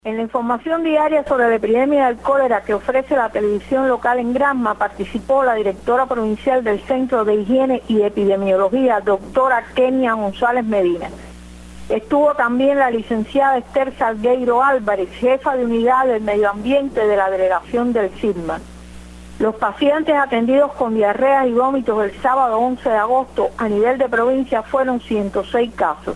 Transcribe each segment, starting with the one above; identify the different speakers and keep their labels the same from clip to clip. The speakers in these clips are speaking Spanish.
Speaker 1: En la información diaria sobre la epidemia del cólera que ofrece la televisión local en Granma, participó la directora provincial del Centro de Higiene y Epidemiología, doctora Kenia González Medina. Estuvo también la licenciada Esther Salgueiro Álvarez, jefa de unidad del medio ambiente de la delegación del CIRMA. Los pacientes atendidos con diarreas y vómitos el sábado 11 de agosto a nivel de provincia fueron 106 casos,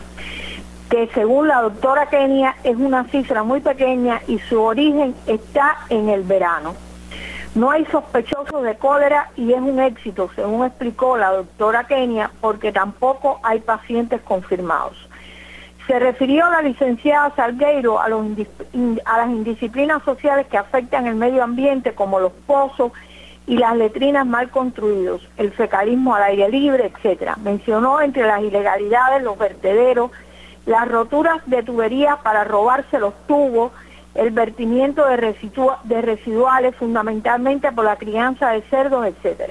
Speaker 1: que según la doctora Kenia es una cifra muy pequeña y su origen está en el verano. No hay sospechosos de cólera y es un éxito, según explicó la doctora Kenia, porque tampoco hay pacientes confirmados. Se refirió la licenciada Salgueiro a las indisciplinas sociales que afectan el medio ambiente, como los pozos y las letrinas mal construidos, el fecalismo al aire libre, etc. Mencionó entre las ilegalidades los vertederos, las roturas de tuberías para robarse los tubos, el vertimiento de residuales, fundamentalmente por la crianza de cerdos, etc.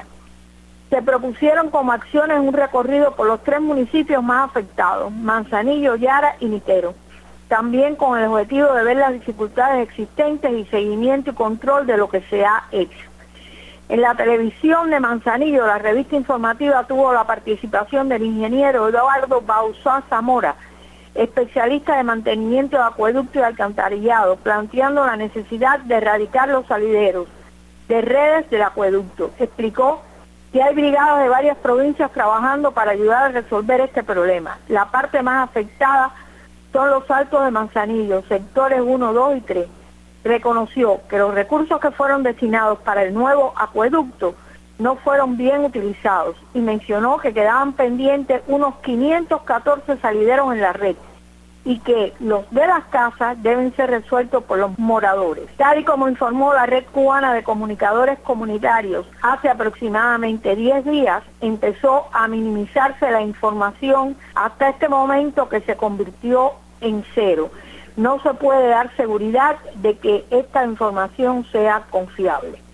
Speaker 1: Se propusieron como acciones un recorrido por los 3 municipios más afectados, Manzanillo, Yara y Nitero, también con el objetivo de ver las dificultades existentes y seguimiento y control de lo que se ha hecho. En la televisión de Manzanillo, la revista informativa tuvo la participación del ingeniero Eduardo Bauzá Zamora, especialista de mantenimiento de acueducto y alcantarillado, planteando la necesidad de erradicar los salideros de redes del acueducto. Explicó que hay brigadas de varias provincias trabajando para ayudar a resolver este problema. La parte más afectada son los Altos de Manzanillo, sectores 1, 2 y 3. Reconoció que los recursos que fueron destinados para el nuevo acueducto no fueron bien utilizados y mencionó que quedaban pendientes unos 514 salideros en la red y que los de las casas deben ser resueltos por los moradores. Tal y como informó la Red Cubana de Comunicadores Comunitarios, hace aproximadamente 10 días empezó a minimizarse la información hasta este momento que se convirtió en cero. No se puede dar seguridad de que esta información sea confiable.